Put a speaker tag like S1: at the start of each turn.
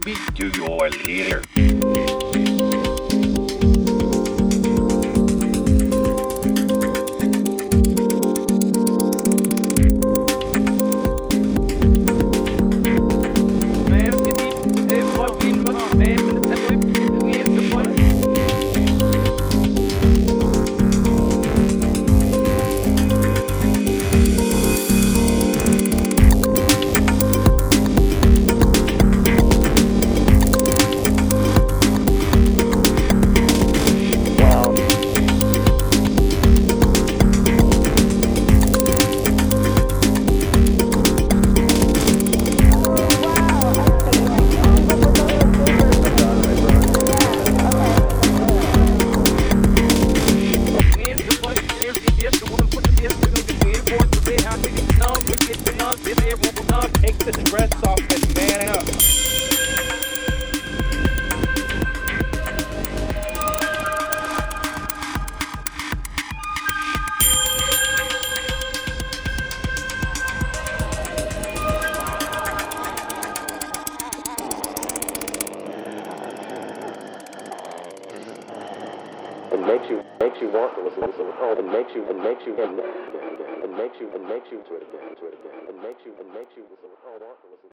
S1: Speak to your leader.
S2: Take the stress off and man up.
S3: It makes you want to listen. Oh, it makes you to it again, to it again, and makes you listen. Oh, want to listen.